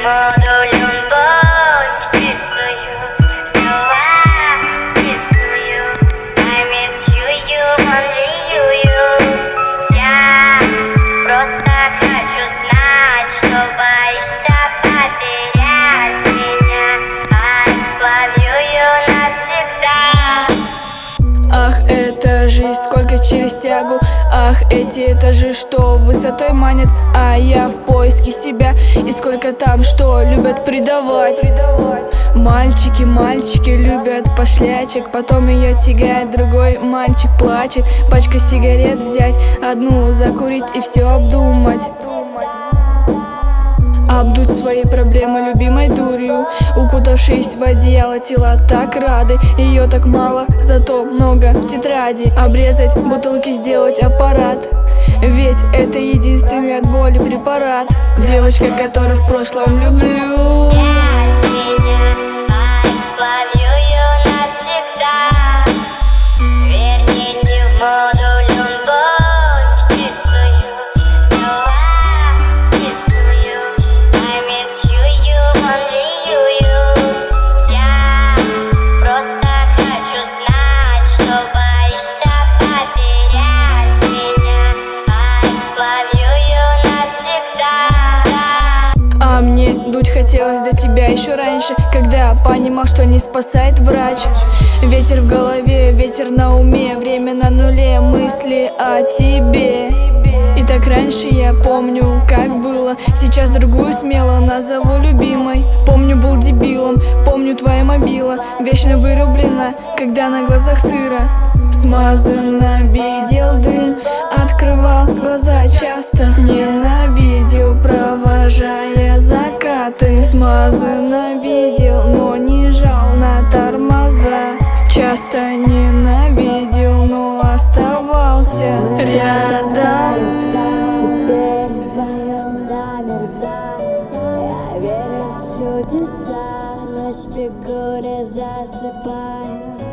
моду любовь чистую, золотистую. I miss you, only you. Я просто хочу знать, что боишься потерять меня. I love you навсегда. Ах, это жизнь, сколько через тягу. Ах, эти этажи, что высотой манят. А я в поиске себя. И сколько там, что любят предавать. Мальчики, мальчики любят пошлячек. Потом ее тягает другой мальчик, плачет. Пачка сигарет взять, одну закурить и все обдумать. Обдуть свои проблемы любимой дурью. Укутавшись в одеяло, тела так рады. Ее так мало, зато много в тетради. Обрезать бутылки, сделать аппарат. Ведь это единственный от боли препарат. Девочка, которую в прошлом люблю. Верните в моду любовь чистую, золотистую. I miss you, only you. Я просто хочу знать, что боишься потерять меня. I love you навсегда. А мне дуть хотелось до тебя еще раньше, когда понимал, что не спасает врач. Ветер в голове, ветер на уме, время на нуле, мысли о тебе. И так раньше я помню, как было. Сейчас другую смело назову любимой. Помню, был дебилом, помню, твоя мобила вечно вырублена, когда на глазах сыро. Смазанно видел дым, открывал глаза часто. Ненавидел, провожая закаты. Смазанно видел, но не жал на тормоза. Часто ненавидел, но оставался рядом. Теперь вдвоем замерзать. Я верю в чудеса, ночь в бегуре засыпаю.